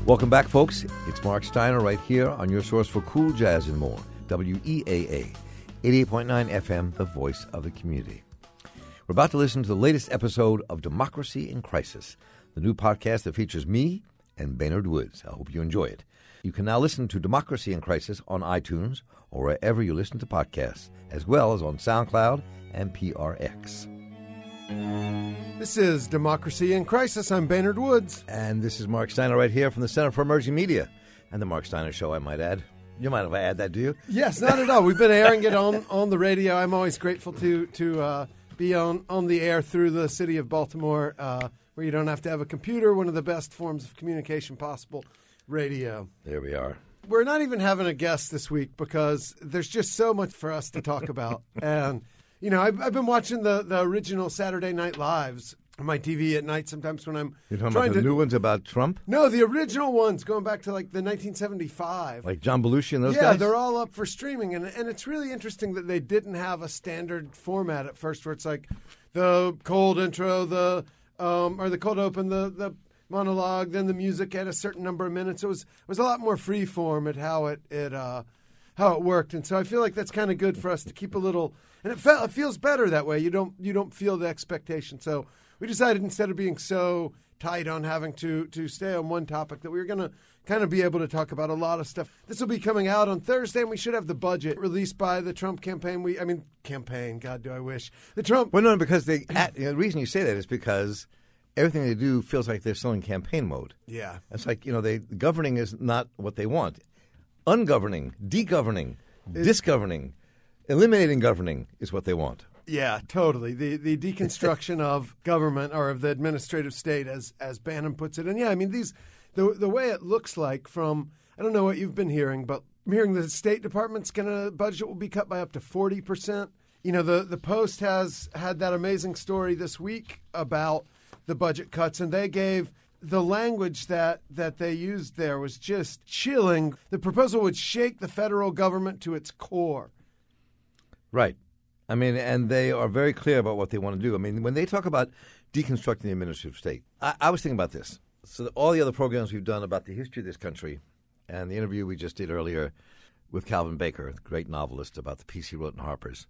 Welcome back, folks. It's Mark Steiner right here on your source for cool jazz and more. WEAA, 88.9 FM, the voice of the community. We're about to listen to the latest episode of Democracy in Crisis, the new podcast that features me and Baynard Woods. I hope you enjoy it. You can now listen to Democracy in Crisis on iTunes or wherever you listen to podcasts, as well as on SoundCloud and PRX. This is Democracy in Crisis. I'm Baynard Woods. And this is Mark Steiner right here from the Center for Emerging Media and the Mark Steiner Show, I might add. You might have add that, do you? Yes, not at all. We've been airing it on the radio. I'm always grateful to be on the air through the city of Baltimore, where you don't have to have a computer, one of the best forms of communication possible, radio. There we are. We're not even having a guest this week because there's just so much for us to talk about. And, you know, I've been watching the original Saturday Night Lives on my TV at night sometimes when I'm You're talking about the new ones about Trump? No, the original ones going back to like the 1975. Like John Belushi and those guys? Yeah, they're all up for streaming. And it's really interesting that they didn't have a standard format at first where it's like the cold intro, or the cold open, the monologue, then the music at a certain number of minutes. It was a lot more free form at how it worked. And so I feel like that's kind of good for us to keep a little, and it feels better that way. You don't feel the expectation. So we decided instead of being so tight on having to stay on one topic that we were going to kind of be able to talk about a lot of stuff. This will be coming out on Thursday, and we should have the budget released by the Trump campaign. Campaign, God, do I wish. The Trump... Well, no, because the reason you say that is because everything they do feels like they're still in campaign mode. Yeah. It's like, governing is not what they want. Ungoverning, degoverning, disgoverning, eliminating governing is what they want. Yeah, totally. The deconstruction of government or of the administrative state, as Bannon puts it. And yeah, I mean, the way it looks like from, I don't know what you've been hearing, but I'm hearing the State Department's budget will be cut by up to 40%. You know, the Post has had that amazing story this week about the budget cuts, and they gave the language that they used there was just chilling. The proposal would shake the federal government to its core. Right. I mean, and they are very clear about what they want to do. I mean, when they talk about deconstructing the administrative state, I was thinking about this. So all the other programs we've done about the history of this country and the interview we just did earlier with Calvin Baker, the great novelist, about the piece he wrote in Harper's,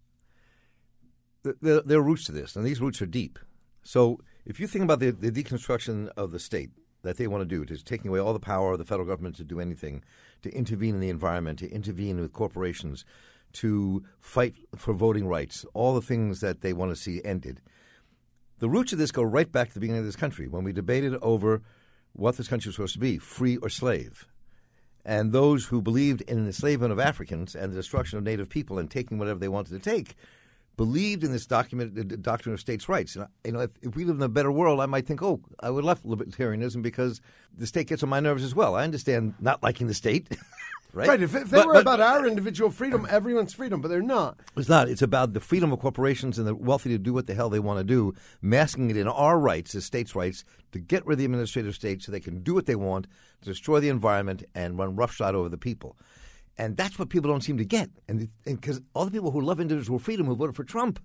there are roots to this, and these roots are deep. So if you think about the deconstruction of the state that they want to do, it is taking away all the power of the federal government to do anything, to intervene in the environment, to intervene with corporations, to fight for voting rights, all the things that they want to see ended. The roots of this go right back to the beginning of this country, when we debated over what this country was supposed to be, free or slave. And those who believed in the enslavement of Africans and the destruction of native people and taking whatever they wanted to take believed in this document, the doctrine of states' rights. And, if we lived in a better world, I might think, I would love libertarianism because the state gets on my nerves as well. I understand not liking the state. Right. If they were about our individual freedom, everyone's freedom, but they're not. It's not. It's about the freedom of corporations and the wealthy to do what the hell they want to do, masking it in our rights as states' rights to get rid of the administrative state so they can do what they want, to destroy the environment, and run roughshod over the people. And that's what people don't seem to get. And because all the people who love individual freedom who voted for Trump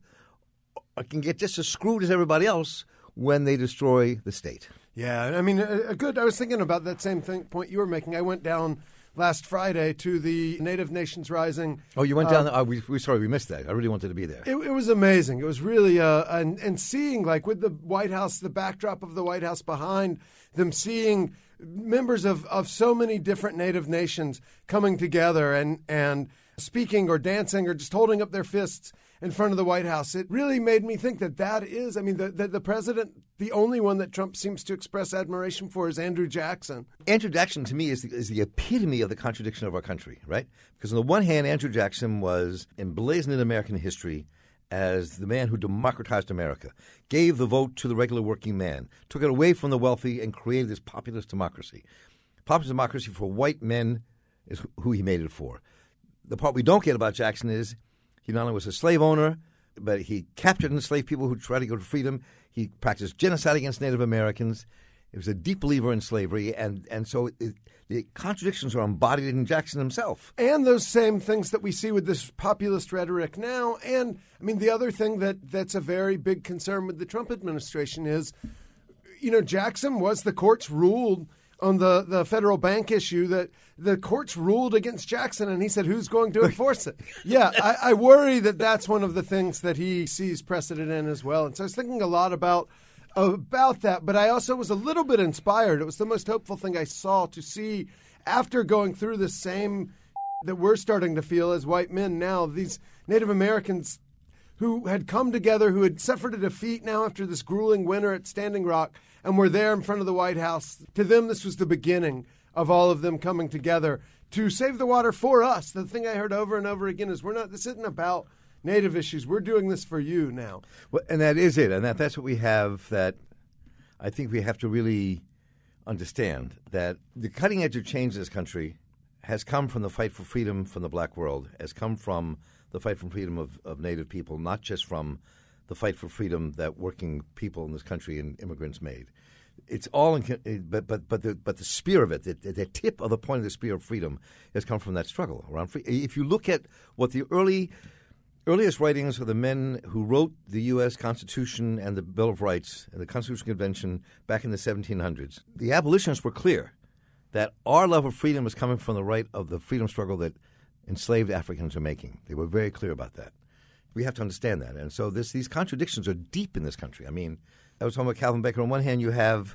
can get just as screwed as everybody else when they destroy the state. Yeah. I mean, I was thinking about that same point you were making. I went down last Friday to the Native Nations Rising. Oh, you went down there? We missed that. I really wanted to be there. It was amazing. It was really, and seeing, like, with the White House, the backdrop of the White House behind them, seeing members of so many different Native nations coming together and speaking or dancing or just holding up their fists in front of the White House. It really made me think that is, I mean, the president, the only one that Trump seems to express admiration for is Andrew Jackson. Andrew Jackson, to me, is the epitome of the contradiction of our country, right? Because on the one hand, Andrew Jackson was emblazoned in American history as the man who democratized America, gave the vote to the regular working man, took it away from the wealthy, and created this populist democracy. Populist democracy for white men is who he made it for. The part we don't get about Jackson is he not only was a slave owner, but he captured and enslaved people who tried to go to freedom. He practiced genocide against Native Americans. He was a deep believer in slavery, and so the contradictions are embodied in Jackson himself. And those same things that we see with this populist rhetoric now. And, I mean, the other thing that's a very big concern with the Trump administration is, Jackson the courts ruled on the federal bank issue that the courts ruled against Jackson, and he said, who's going to enforce it? Yeah, I worry that that's one of the things that he sees precedent in as well. And so I was thinking a lot about that, but I also was a little bit inspired. It was the most hopeful thing I saw to see after going through the same that we're starting to feel as white men now, these Native Americans who had come together, who had suffered a defeat now after this grueling winter at Standing Rock, and were there in front of the White House. To them, this was the beginning of all of them coming together to save the water for us. The thing I heard over and over again is this isn't about Native issues. We're doing this for you now. Well, and that is it. And that's what we have that I think we have to really understand, that the cutting edge of change in this country has come from the fight for freedom from the black world, has come from the fight for freedom of Native people, not just from the fight for freedom that working people in this country and immigrants made. It's all, but the spear of it, the tip of the point of the spear of freedom, has come from that struggle around free. If you look at what the earliest writings of the men who wrote the U.S. Constitution and the Bill of Rights and the Constitutional Convention back in the 1700s, the abolitionists were clear that our love of freedom is coming from the right of the freedom struggle that enslaved Africans are making. They were very clear about that. We have to understand that. And so these contradictions are deep in this country. I mean, I was talking about Calvin Baker. On one hand, you have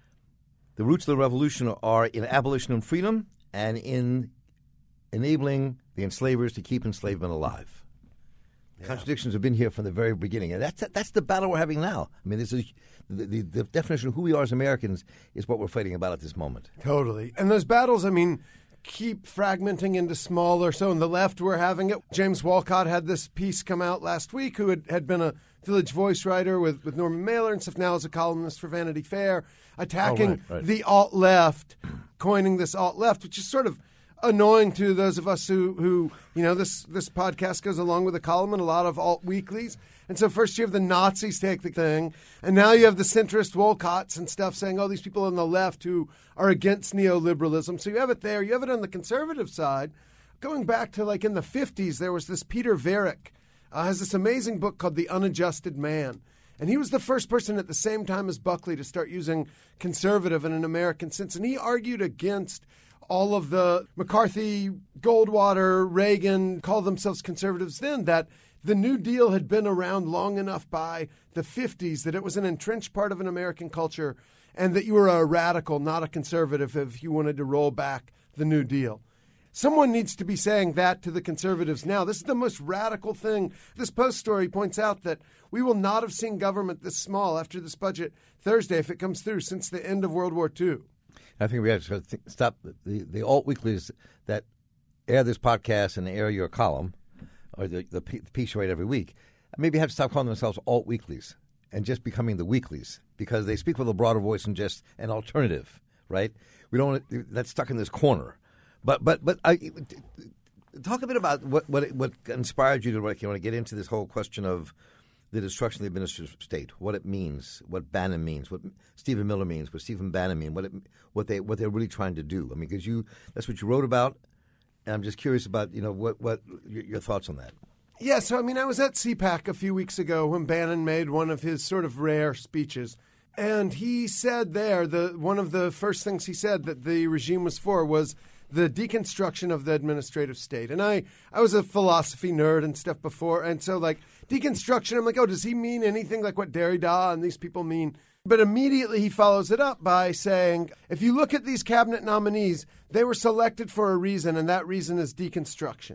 the roots of the revolution are in abolition and freedom and in enabling the enslavers to keep enslavement alive. Yeah. Contradictions have been here from the very beginning. And that's the battle we're having now. I mean, this is the definition of who we are as Americans is what we're fighting about at this moment. Totally. And those battles, I mean, keep fragmenting into smaller. So on the left, we're having it. James Wolcott had this piece come out last week, who had been a Village Voice writer with Norman Mailer and stuff, now as a columnist for Vanity Fair, attacking the alt-left, coining this alt-left, which is sort of annoying to those of us who this podcast goes along with a column and a lot of alt-weeklies. And so first you have the Nazis take the thing, and now you have the centrist Wolcotts and stuff saying, these people on the left who are against neoliberalism. So you have it there. You have it on the conservative side. Going back to in the 50s, there was this Peter Varick, has this amazing book called The Unadjusted Man. And he was the first person at the same time as Buckley to start using conservative in an American sense. And he argued against all of the McCarthy, Goldwater, Reagan, called themselves conservatives then, that the New Deal had been around long enough by the 50s that it was an entrenched part of an American culture and that you were a radical, not a conservative, if you wanted to roll back the New Deal. Someone needs to be saying that to the conservatives now. This is the most radical thing. This Post story points out that we will not have seen government this small after this budget Thursday, if it comes through, since the end of World War II. I think we have to stop the alt weeklies that air this podcast and air your column, or the piece you write every week. Maybe have to stop calling themselves alt weeklies and just becoming the weeklies, because they speak with a broader voice and just an alternative, right? We don't that's stuck in this corner. But I talk a bit about what inspired you to want to get into this whole question of the destruction of the administrative state, what it means, what Bannon means, what Stephen Miller means, what Stephen Bannon means, what they're really trying to do. I mean, because that's what you wrote about, and I'm just curious about what your thoughts on that. Yeah, so I was at CPAC a few weeks ago when Bannon made one of his sort of rare speeches, and he said there one of the first things he said that the regime was for was the deconstruction of the administrative state. And I was a philosophy nerd and stuff before, and so deconstruction, I'm like, does he mean anything like what Derrida and these people mean? But immediately he follows it up by saying, if you look at these cabinet nominees, they were selected for a reason, and that reason is deconstruction.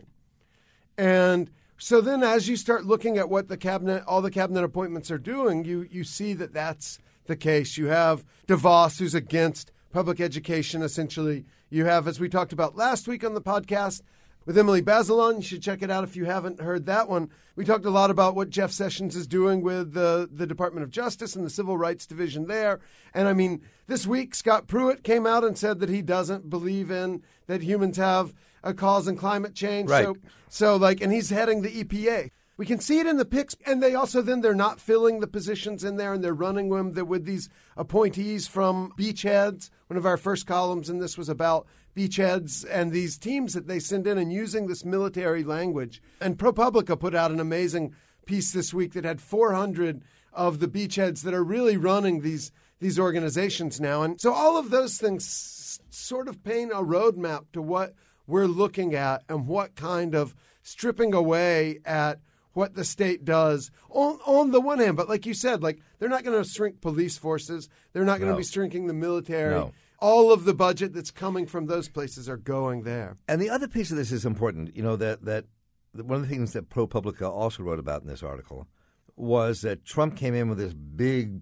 And so then as you start looking at what all the cabinet appointments are doing, you see that that's the case. You have DeVos, who's against public education, essentially. You have, as we talked about last week on the podcast with Emily Bazelon, you should check it out if you haven't heard that one. We talked a lot about what Jeff Sessions is doing with the Department of Justice and the Civil Rights Division there. And this week, Scott Pruitt came out and said that he doesn't believe in that humans have a cause in climate change. Right. And he's heading the EPA. We can see it in the picks, and they also they're not filling the positions in there, and they're running them with these appointees from beachheads. One of our first columns in this was about beachheads and these teams that they send in and using this military language. And ProPublica put out an amazing piece this week that had 400 of the beachheads that are really running these organizations now. And so all of those things sort of paint a roadmap to what we're looking at and what kind of stripping away at what the state does on the one hand. But like you said, like they're not going to shrink police forces. They're not going to be shrinking the military. No. All of the budget that's coming from those places are going there. And the other piece of this is important. You know, that one of the things that ProPublica also wrote about in this article was that Trump came in with this big,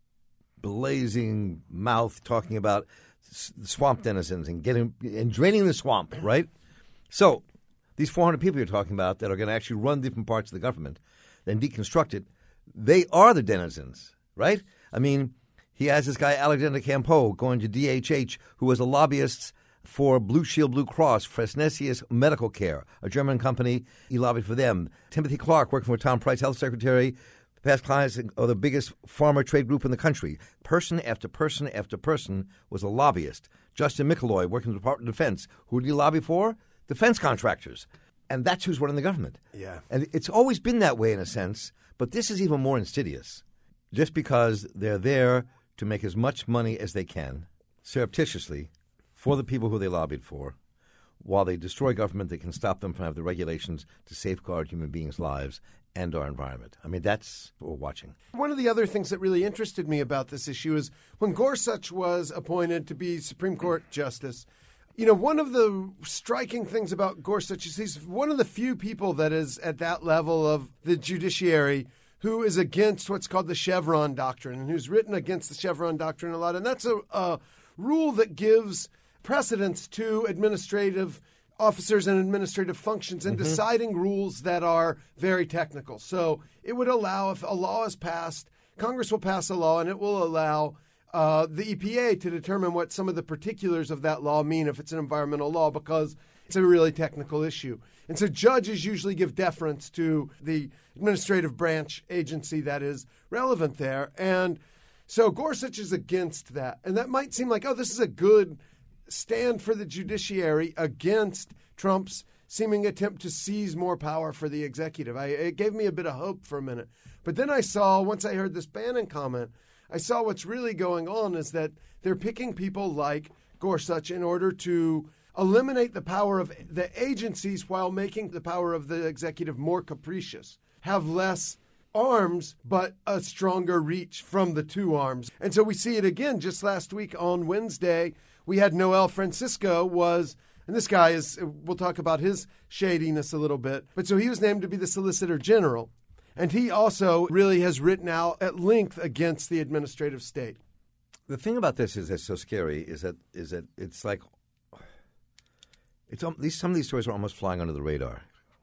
blazing mouth talking about swamp denizens and draining the swamp, right? So these 400 people you're talking about that are going to actually run different parts of the government, then deconstruct it, they are the denizens, right? I mean, he has this guy, Alexander Campo, going to DHH, who was a lobbyist for Blue Shield Blue Cross, Fresnesius Medical Care, a German company. He lobbied for them. Timothy Clark, working for Tom Price, health secretary, past clients of the biggest farmer trade group in the country. Person after person after person was a lobbyist. Justin Mikuloy, working for the Department of Defense. Who did he lobby for? Defense contractors. And that's who's running the government. Yeah. And it's always been that way in a sense, but this is even more insidious. Just because they're there to make as much money as they can, surreptitiously, for the people who they lobbied for, while they destroy government that can stop them from having the regulations to safeguard human beings' lives and our environment. I mean, that's what we're watching. One of the other things that really interested me about this issue is when Gorsuch was appointed to be Supreme Court Justice, you know, one of the striking things about Gorsuch is he's one of the few people that is at that level of the judiciary who is against what's called the Chevron doctrine and who's written against the Chevron doctrine a lot. And that's a rule that gives precedence to administrative officers and administrative functions in deciding rules that are very technical. So it would allow, if a law is passed, Congress will pass a law and it will allow the EPA to determine what some of the particulars of that law mean if it's an environmental law, because it's a really technical issue. And so judges usually give deference to the administrative branch agency that is relevant there. And so Gorsuch is against that. And that might seem like, oh, this is a good stand for the judiciary against Trump's seeming attempt to seize more power for the executive. It gave me a bit of hope for a minute. But then I saw, once I heard this Bannon comment, I saw what's really going on is that they're picking people like Gorsuch in order to eliminate the power of the agencies while making the power of the executive more capricious, have less arms, but a stronger reach from the two arms. And so we see it again just last week on Wednesday. We had Noel Francisco and this guy we'll talk about his shadiness a little bit, but so he was named to be the Solicitor General. And he also really has written out at length against the administrative state. The thing about this is that's so scary is that it's like some of these stories are almost flying under the radar.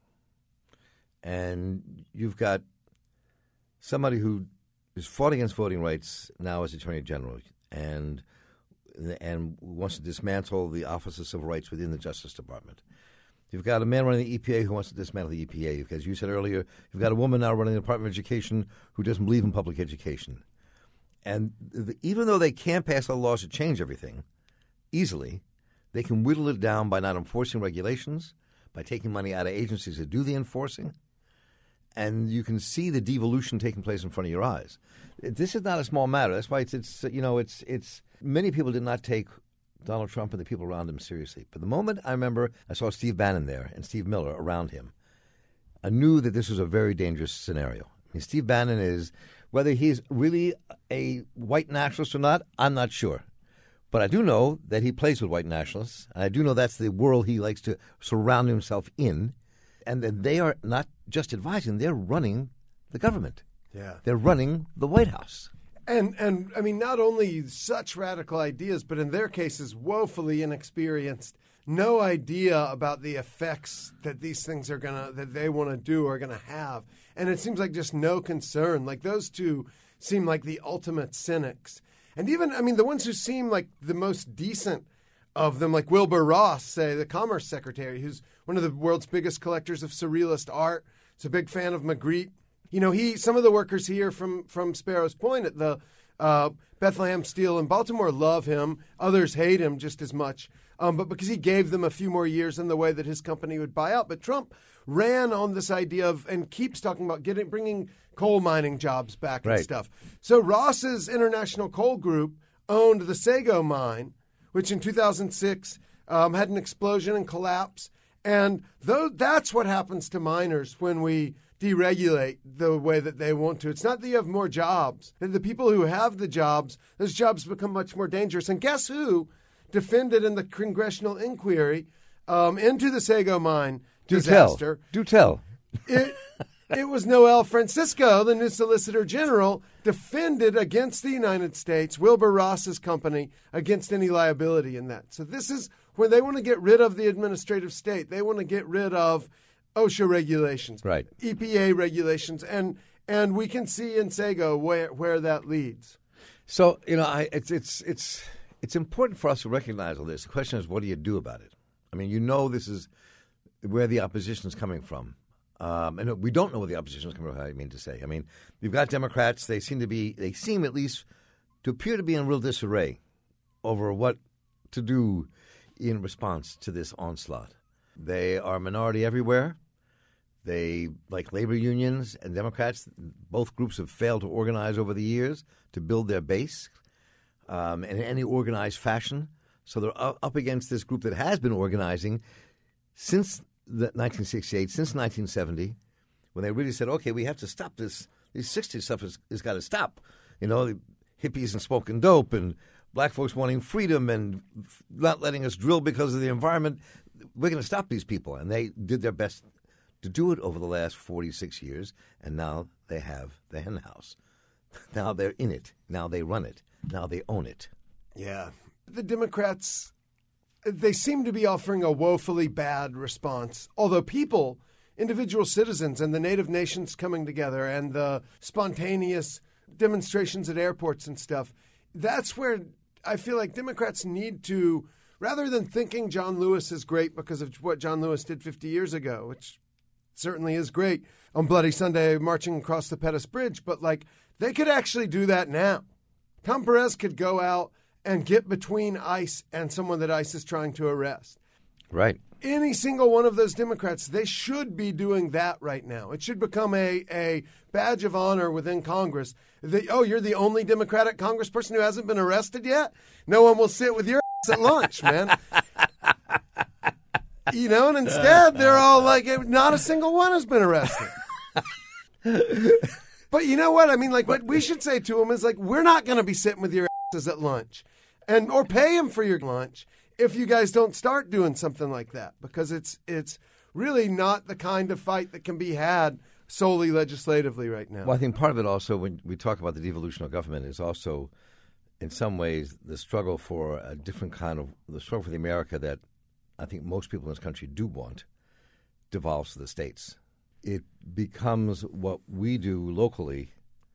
And you've got somebody who is fought against voting rights now as Attorney General and wants to dismantle the Office of Civil Rights within the Justice Department. You've got a man running the EPA who wants to dismantle the EPA. As you said earlier, you've got a woman now running the Department of Education who doesn't believe in public education. And even though they can't pass the laws to change everything easily, they can whittle it down by not enforcing regulations, by taking money out of agencies that do the enforcing. And you can see the devolution taking place in front of your eyes. This is not a small matter. That's why it's many people did not take Donald Trump and the people around him seriously. But the moment I remember I saw Steve Bannon there and Steve Miller around him, I knew that this was a very dangerous scenario. I mean, Steve Bannon is, whether he's really a white nationalist or not, I'm not sure. But I do know that he plays with white nationalists. And I do know that's the world he likes to surround himself in. And that they are not just advising, they're running the government. Yeah. They're running the White House. And I mean, not only such radical ideas, but in their cases, woefully inexperienced. No idea about the effects that these things that they want to do are gonna have. And it seems like just no concern. Like those two seem like the ultimate cynics. And even, I mean, the ones who seem like the most decent of them, like Wilbur Ross, say, the Commerce Secretary, who's one of the world's biggest collectors of surrealist art. He's a big fan of Magritte. You know, some of the workers here from Sparrows Point at the Bethlehem Steel in Baltimore love him. Others hate him just as much. but because he gave them a few more years in the way that his company would buy out. But Trump ran on this idea of, and keeps talking about bringing coal mining jobs back and stuff. So Ross's International Coal Group owned the Sago mine, which in 2006 had an explosion and collapse. And that's what happens to miners when we deregulate the way that they want to. It's not that you have more jobs. The people who have the jobs, those jobs become much more dangerous. And guess who defended in the congressional inquiry into the Sago mine disaster? Do tell. It was Noel Francisco, the new Solicitor General, defended against the United States, Wilbur Ross's company, against any liability in that. So this is when they want to get rid of the administrative state. They want to get rid of OSHA regulations, EPA regulations, and we can see in Sago where that leads. So it's important for us to recognize all this. The question is, what do you do about it? I mean, this is where the opposition is coming from. And we don't know where the opposition is coming from, I mean to say. I mean, you've got Democrats. They seem at least to appear to be in real disarray over what to do in response to this onslaught. They are a minority everywhere. They, like labor unions and Democrats, both groups have failed to organize over the years to build their base in any organized fashion. So they're up against this group that has been organizing since 1968, since 1970, when they really said, okay, we have to stop this. This 60s stuff has got to stop. Hippies and smoking dope and black folks wanting freedom and not letting us drill because of the environment. We're going to stop these people. And they did their best to do it over the last 46 years. And now they have the hen house. Now they're in it. Now they run it. Now they own it. Yeah. The Democrats, they seem to be offering a woefully bad response. Although people, individual citizens and the native nations coming together and the spontaneous demonstrations at airports and stuff, that's where I feel like Democrats need to, rather than thinking John Lewis is great because of what John Lewis did 50 years ago, which certainly is great on Bloody Sunday marching across the Pettus Bridge, but they could actually do that now. Tom Perez could go out and get between ICE and someone that ICE is trying to arrest. Right. Any single one of those Democrats, they should be doing that right now. It should become a badge of honor within Congress. You're the only Democratic congressperson who hasn't been arrested yet? No one will sit with your ass at lunch, man. And instead they're all like, not a single one has been arrested. But you know what? I mean, what we should say to them is we're not going to be sitting with your asses at lunch or pay them for your lunch if you guys don't start doing something like that, because it's really not the kind of fight that can be had solely legislatively right now. Well, I think part of it also, when we talk about the devolution of government, is also in some ways the struggle for a different kind of, the struggle for the America that I think most people in this country do want, devolves to the states. It becomes what we do locally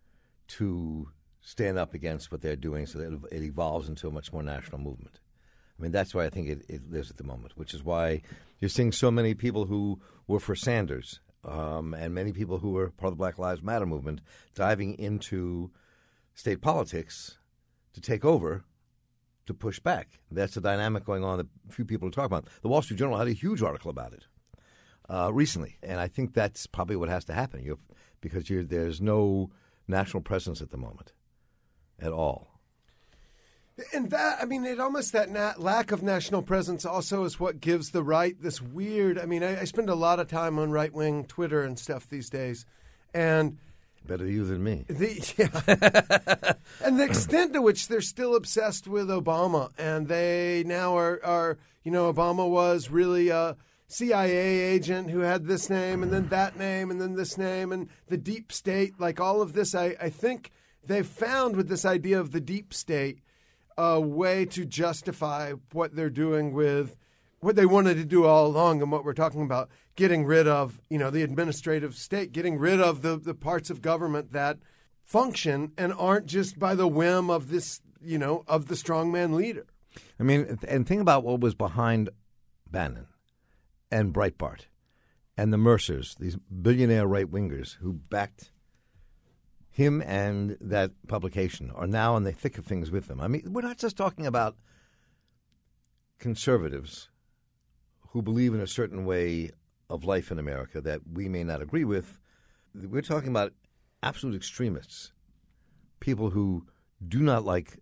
to stand up against what they're doing so that it evolves into a much more national movement. I mean, that's why I think it lives at the moment, which is why you're seeing so many people who were for Sanders and many people who were part of the Black Lives Matter movement diving into state politics to take over, to push back. That's the dynamic going on that few people are talking about. The Wall Street Journal had a huge article about it recently, and I think that's probably what has to happen because there's no national presence at the moment at all. And that, I mean, that lack of national presence also is what gives the right this weird, I mean, I spend a lot of time on right-wing Twitter and stuff these days, and better you than me. And the extent to which they're still obsessed with Obama, and they now are Obama was really a CIA agent who had this name and then that name and then this name and the deep state, all of this. I think they've found with this idea of the deep state a way to justify what they're doing with what they wanted to do all along and what we're talking about, getting rid of, the administrative state, getting rid of the parts of government that function and aren't just by the whim of this, of the strongman leader. I mean, and think about what was behind Bannon and Breitbart and the Mercers, these billionaire right-wingers who backed him and that publication are now in the thick of things with them. I mean, we're not just talking about conservatives who believe in a certain way of life in America that we may not agree with. We're talking about absolute extremists, people who do not like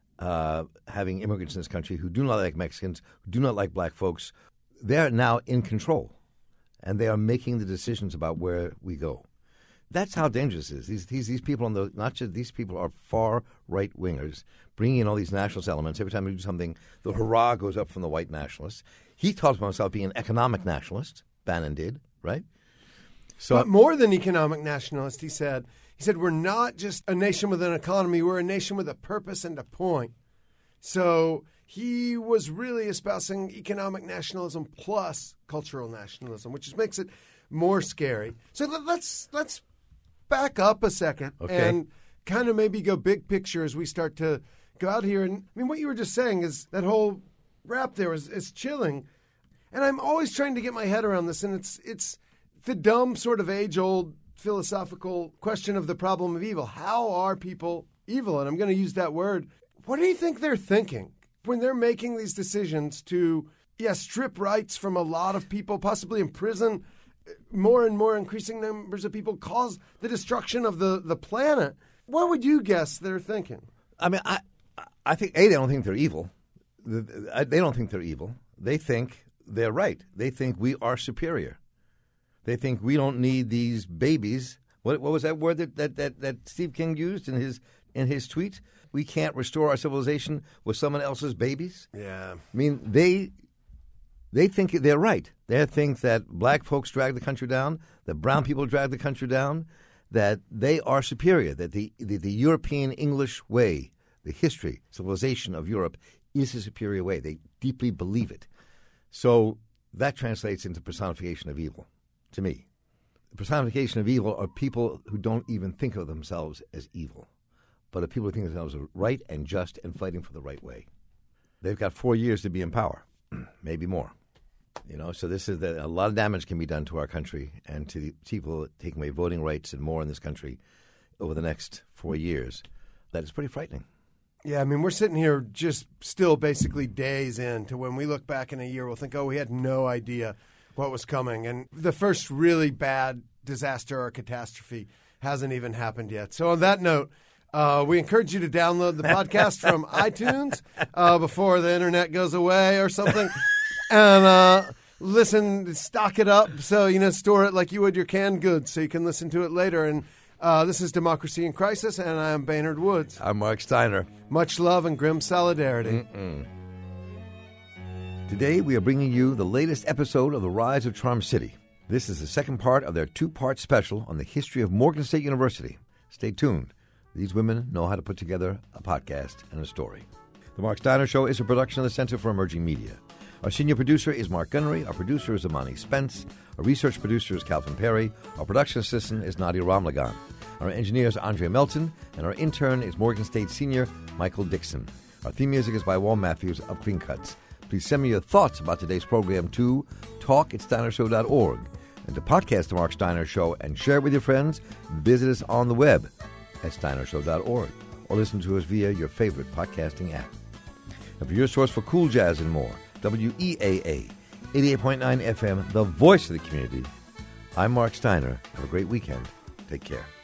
having immigrants in this country, who do not like Mexicans, who do not like black folks. They're now in control, and they are making the decisions about where we go. That's how dangerous it is. These people these people are far right wingers, bringing in all these nationalist elements. Every time they do something, the hurrah goes up from the white nationalists. He talks about himself being an economic nationalist. Bannon did, right? So, but more than economic nationalist, he said we're not just a nation with an economy; we're a nation with a purpose and a point. So he was really espousing economic nationalism plus cultural nationalism, which just makes it more scary. So let's back up a second and kind of maybe go big picture as we start to go out here. And I mean, what you were just saying is that whole rap there is chilling. And I'm always trying to get my head around this, and it's the dumb sort of age-old philosophical question of the problem of evil. How are people evil? And I'm going to use that word. What do you think they're thinking when they're making these decisions to, strip rights from a lot of people, possibly imprison more and more increasing numbers of people, cause the destruction of the planet? What would you guess they're thinking? I mean, I think, they don't think they're evil. They don't think they're evil. They think they're right. They think we are superior. They think we don't need these babies. What was that word that Steve King used in his tweet? We can't restore our civilization with someone else's babies. Yeah. I mean, they think they're right. They think that black folks drag the country down, that brown people drag the country down, that they are superior, that the European English way, the history, civilization of Europe is a superior way. They deeply believe it. So that translates into personification of evil, to me. The personification of evil are people who don't even think of themselves as evil, but are people who think of themselves as right and just and fighting for the right way. They've got 4 years to be in power, maybe more. So this is a lot of damage can be done to our country and to the people taking away voting rights and more in this country over the next 4 years. That is pretty frightening. Yeah, I mean, we're sitting here just still basically days in to when we look back in a year, we'll think, we had no idea what was coming. And the first really bad disaster or catastrophe hasn't even happened yet. So on that note, we encourage you to download the podcast from iTunes before the internet goes away or something. And listen, stock it up. So, store it like you would your canned goods so you can listen to it later. And this is Democracy in Crisis, and I am Baynard Woods. I'm Mark Steiner. Much love and grim solidarity. Today, we are bringing you the latest episode of The Rise of Charm City. This is the second part of their two-part special on the history of Morgan State University. Stay tuned. These women know how to put together a podcast and a story. The Mark Steiner Show is a production of the Center for Emerging Media. Our senior producer is Mark Gunnery. Our producer is Amani Spence. Our research producer is Calvin Perry. Our production assistant is Nadia Ramlagan. Our engineer is Andre Melton. And our intern is Morgan State senior Michael Dixon. Our theme music is by Wal Matthews of Clean Cuts. Please send me your thoughts about today's program to talk@steinershow.org. And to podcast The Mark Steiner Show and share it with your friends, visit us on the web at steinershow.org or listen to us via your favorite podcasting app. And for your source for cool jazz and more, WEAA 88.9 FM, the voice of the community. I'm Mark Steiner. Have a great weekend. Take care.